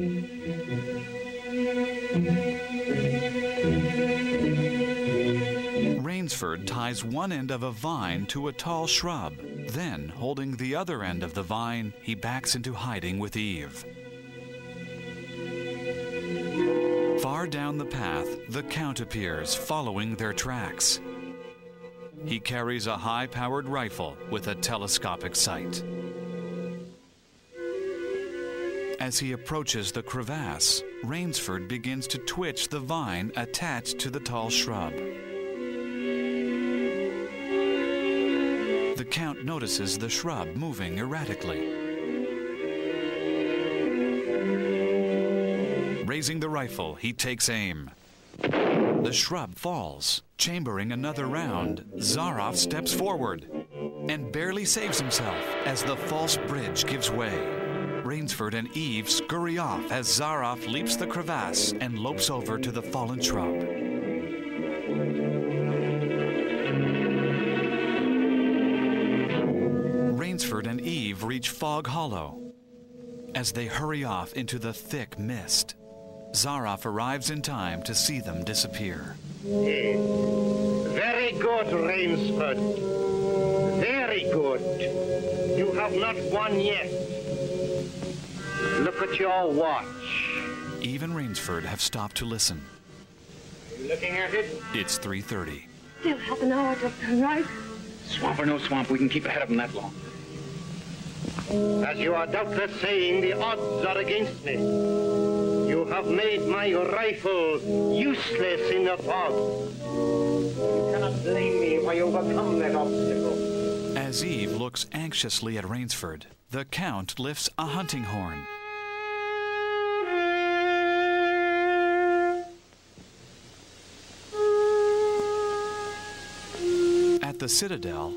Rainsford ties one end of a vine to a tall shrub. Then, holding the other end of the vine, he backs into hiding with Eve. Far down the path, the Count appears, following their tracks. He carries a high-powered rifle with a telescopic sight. As he approaches the crevasse, Rainsford begins to twitch the vine attached to the tall shrub. The Count notices the shrub moving erratically. Raising the rifle, he takes aim. The shrub falls. Chambering another round, Zaroff steps forward and barely saves himself as the false bridge gives way. Rainsford and Eve scurry off as Zaroff leaps the crevasse and lopes over to the fallen shrub. Rainsford and Eve reach Fog Hollow. As they hurry off into the thick mist, Zaroff arrives in time to see them disappear. Yes. Very good, Rainsford. Very good. You have not won yet. Look at your watch. Eve and Rainsford have stopped to listen. Are you looking at it? It's three thirty. Still half an hour to turn right. Swamp or no swamp, we can keep ahead of them that long. As you are doubtless saying, the odds are against me. You have made my rifle useless in the fog. You cannot blame me if I overcome that obstacle. As Eve looks anxiously at Rainsford, the Count lifts a hunting horn. At the Citadel,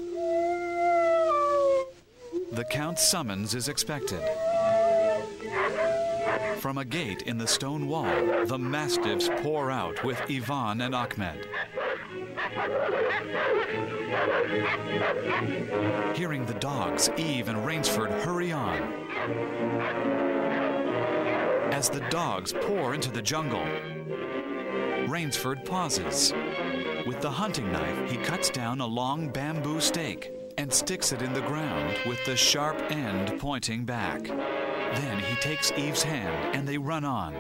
the Count's summons is expected. From a gate in the stone wall, the mastiffs pour out with Ivan and Ahmed. Hearing the dogs, Eve and Rainsford hurry on. As the dogs pour into the jungle, Rainsford pauses. With the hunting knife, he cuts down a long bamboo stake and sticks it in the ground with the sharp end pointing back. Then he takes Eve's hand and they run on.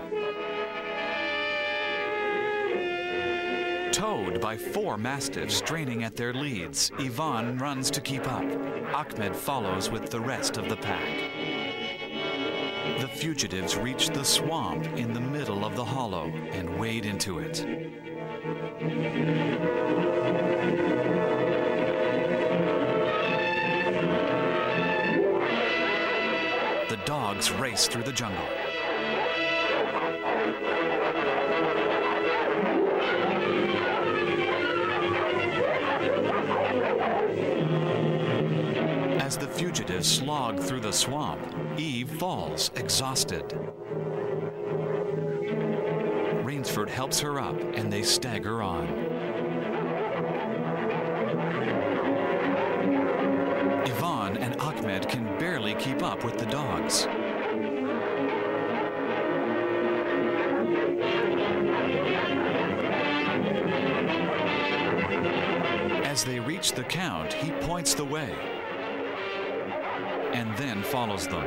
Towed by four mastiffs straining at their leads, Ivan runs to keep up. Ahmed follows with the rest of the pack. The fugitives reached the swamp in the middle of the hollow and wade into it. The dogs race through the jungle. As the fugitives slog through the swamp, Eve falls, exhausted. Rainsford helps her up, and they stagger on. Yvonne and Ahmed can barely keep up with the dogs. As they reach the Count, he points the way and then follows them.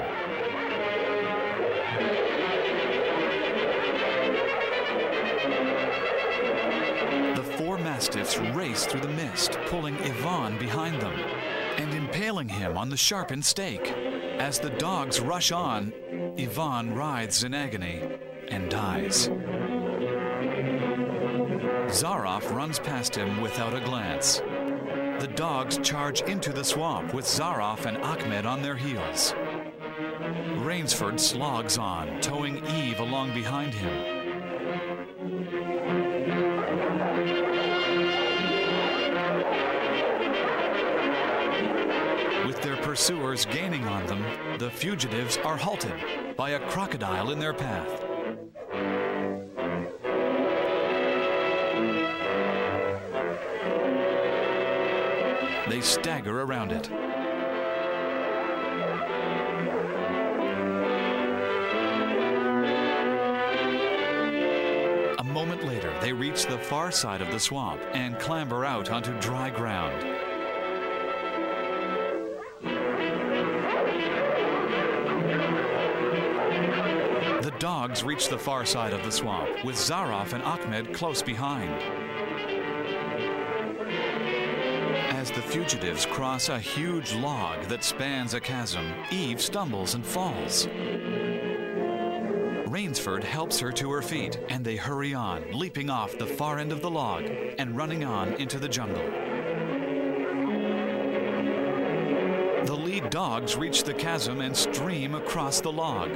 The four mastiffs race through the mist, pulling Yvonne behind them and impaling him on the sharpened stake. As the dogs rush on, Yvonne writhes in agony and dies. Zaroff runs past him without a glance. The dogs charge into the swamp with Zaroff and Ahmed on their heels. Rainsford slogs on, towing Eve along behind him. With their pursuers gaining on them, the fugitives are halted by a crocodile in their path. They stagger around it. A moment later, they reach the far side of the swamp and clamber out onto dry ground. The dogs reach the far side of the swamp, with Zaroff and Ahmed close behind. As the fugitives cross a huge log that spans a chasm, Eve stumbles and falls. Rainsford helps her to her feet, and they hurry on, leaping off the far end of the log and running on into the jungle. The lead dogs reach the chasm and stream across the log.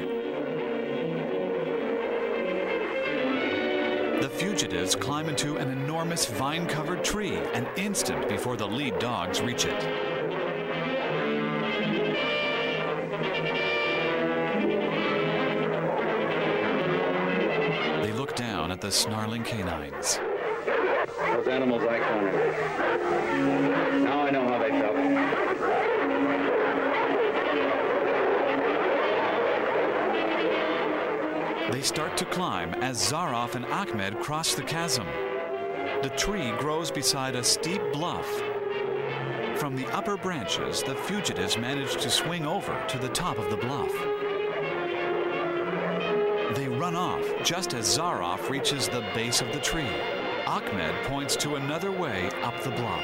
The fugitives climb into an enormous vine-covered tree an instant before the lead dogs reach it. They look down at the snarling canines. Those animals I cornered. Now I know how they felt. They start to climb as Zaroff and Ahmed cross the chasm. The tree grows beside a steep bluff. From the upper branches, the fugitives manage to swing over to the top of the bluff. They run off just as Zaroff reaches the base of the tree. Ahmed points to another way up the bluff.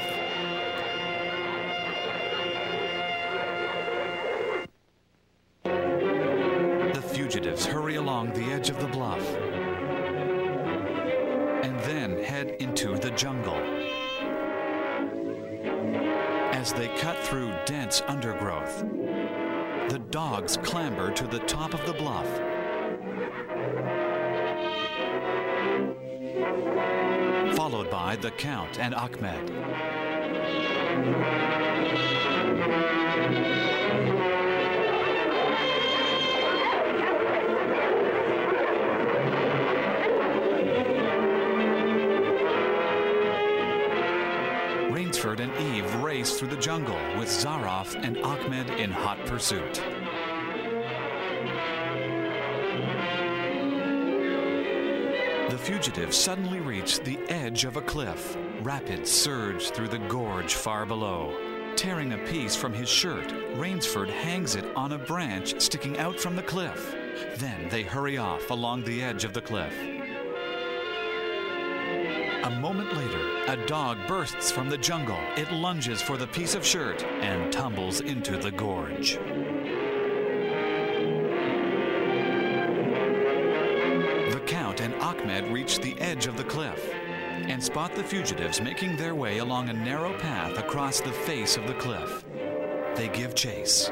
Fugitives hurry along the edge of the bluff and then head into the jungle. As they cut through dense undergrowth, the dogs clamber to the top of the bluff. Followed by the Count and Ahmed. Rainsford and Eve race through the jungle with Zaroff and Ahmed in hot pursuit. The fugitives suddenly reach the edge of a cliff. Rapids surge through the gorge far below. Tearing a piece from his shirt, Rainsford hangs it on a branch sticking out from the cliff. Then they hurry off along the edge of the cliff. A moment later, a dog bursts from the jungle. It lunges for the piece of shirt and tumbles into the gorge. Ahmed reach the edge of the cliff and spot the fugitives making their way along a narrow path across the face of the cliff. They give chase.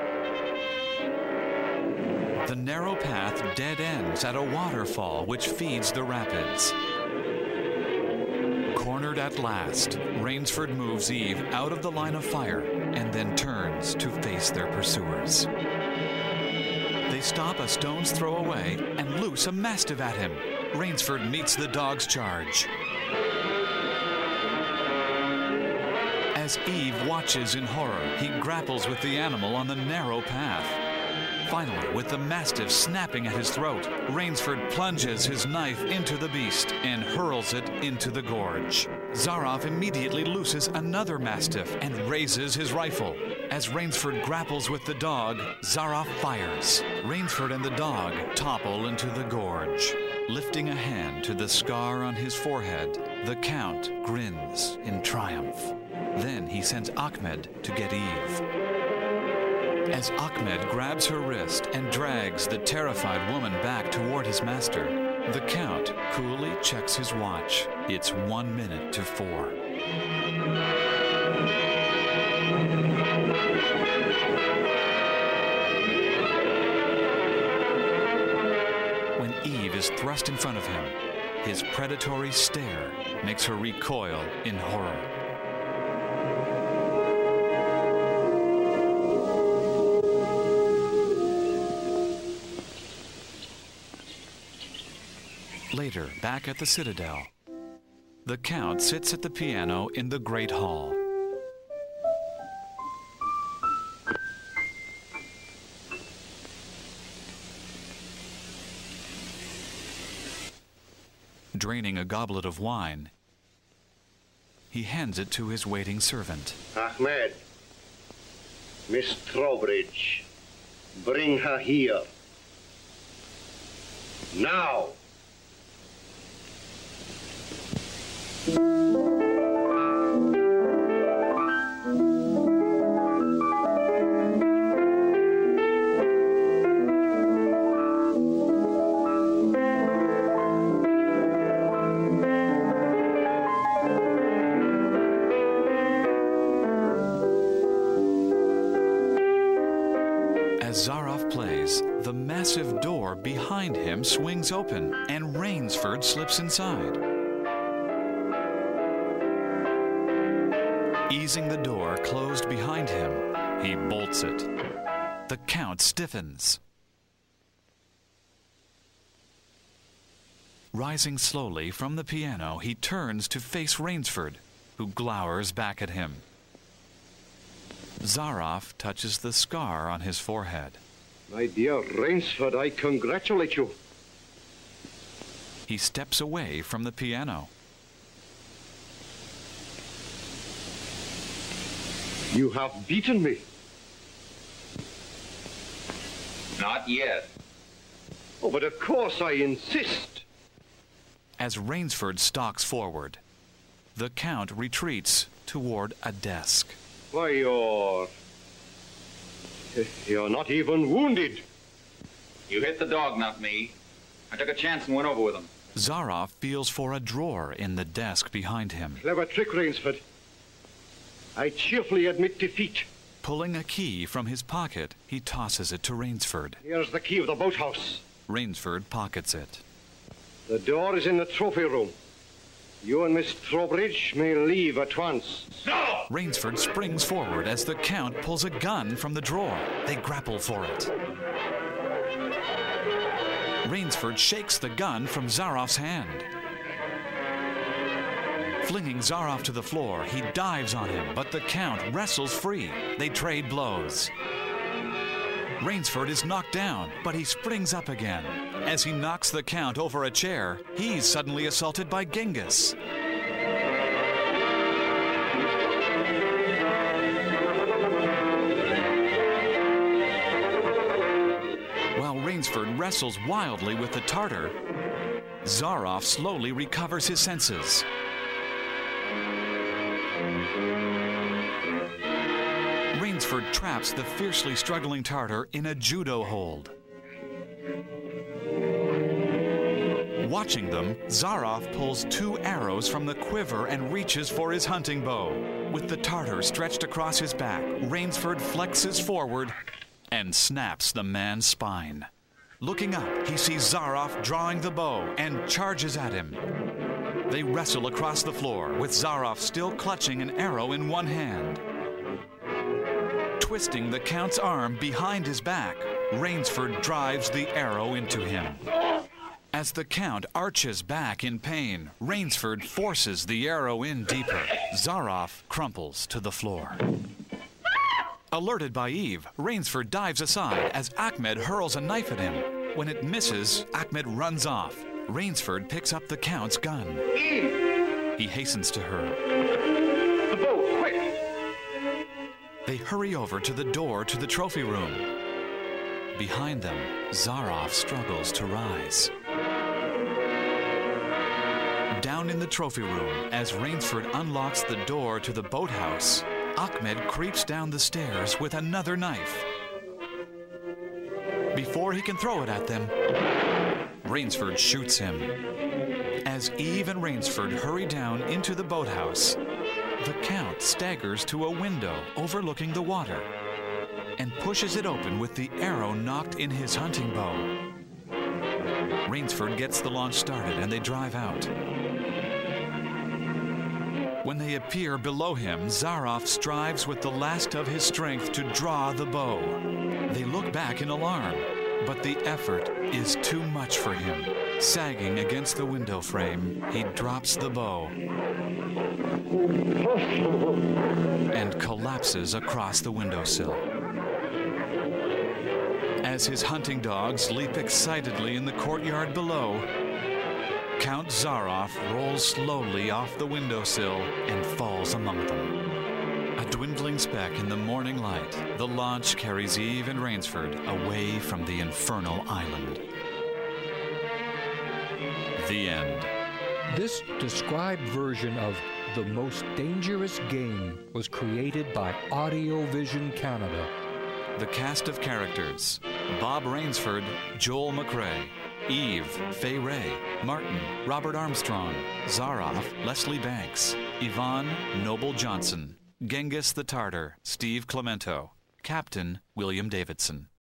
The narrow path dead ends at a waterfall which feeds the rapids. Cornered at last, Rainsford moves Eve out of the line of fire and then turns to face their pursuers. They stop a stone's throw away and loose a mastiff at him. Rainsford meets the dog's charge. As Eve watches in horror, he grapples with the animal on the narrow path. Finally, with the mastiff snapping at his throat, Rainsford plunges his knife into the beast and hurls it into the gorge. Zaroff immediately looses another mastiff and raises his rifle. As Rainsford grapples with the dog, Zaroff fires. Rainsford and the dog topple into the gorge. Lifting a hand to the scar on his forehead, the Count grins in triumph. Then he sends Ahmed to get Eve. As Ahmed grabs her wrist and drags the terrified woman back toward his master, the Count coolly checks his watch. It's one minute to four. When Eve is thrust in front of him, his predatory stare makes her recoil in horror. Later, back at the Citadel, the Count sits at the piano in the Great Hall. Draining a goblet of wine, he hands it to his waiting servant. Ahmed, Miss Trowbridge, bring her here. Now! As Zaroff plays, the massive door behind him swings open and Rainsford slips inside. Easing the door closed behind him, he bolts it. The Count stiffens. Rising slowly from the piano, he turns to face Rainsford, who glowers back at him. Zaroff touches the scar on his forehead. My dear Rainsford, I congratulate you. He steps away from the piano. You have beaten me. Not yet. Oh, but of course I insist. As Rainsford stalks forward, the Count retreats toward a desk. Why, you're... You're not even wounded. You hit the dog, not me. I took a chance and went over with him. Zaroff feels for a drawer in the desk behind him. Clever trick, Rainsford. I cheerfully admit defeat. Pulling a key from his pocket, he tosses it to Rainsford. Here's the key of the boathouse. Rainsford pockets it. The door is in the trophy room. You and Miss Trowbridge may leave at once. No! Rainsford springs forward as the Count pulls a gun from the drawer. They grapple for it. Rainsford shakes the gun from Zaroff's hand. Flinging Zaroff to the floor, he dives on him, but the Count wrestles free. They trade blows. Rainsford is knocked down, but he springs up again. As he knocks the Count over a chair, he's suddenly assaulted by Genghis. While Rainsford wrestles wildly with the Tartar, Zaroff slowly recovers his senses. Rainsford traps the fiercely struggling Tartar in a judo hold. Watching them, Zaroff pulls two arrows from the quiver and reaches for his hunting bow. With the Tartar stretched across his back, Rainsford flexes forward and snaps the man's spine. Looking up, he sees Zaroff drawing the bow and charges at him. They wrestle across the floor, with Zaroff still clutching an arrow in one hand. Twisting the Count's arm behind his back, Rainsford drives the arrow into him. As the Count arches back in pain, Rainsford forces the arrow in deeper. Zaroff crumples to the floor. Alerted by Eve, Rainsford dives aside as Achmed hurls a knife at him. When it misses, Achmed runs off. Rainsford picks up the Count's gun. Eve! He hastens to her. The bow, quick! They hurry over to the door to the trophy room. Behind them, Zaroff struggles to rise. Down in the trophy room, as Rainsford unlocks the door to the boathouse, Achmed creeps down the stairs with another knife. Before he can throw it at them, Rainsford shoots him. As Eve and Rainsford hurry down into the boathouse, the Count staggers to a window overlooking the water and pushes it open with the arrow knocked in his hunting bow. Rainsford gets the launch started and they drive out. When they appear below him, Zaroff strives with the last of his strength to draw the bow. They look back in alarm, but the effort is too much for him. Sagging against the window frame, he drops the bow and collapses across the windowsill. As his hunting dogs leap excitedly in the courtyard below, Count Zaroff rolls slowly off the windowsill and falls among them. A dwindling speck in the morning light, the launch carries Eve and Rainsford away from the infernal island. The end. This described version of The Most Dangerous Game was created by Audiovision Canada. The cast of characters: Bob Rainsford, Joel McRae; Eve, Fay Ray; Martin, Robert Armstrong; Zaroff, Leslie Banks; Yvonne, Noble Johnson; Genghis the Tartar, Steve Clemento; Captain, William Davidson.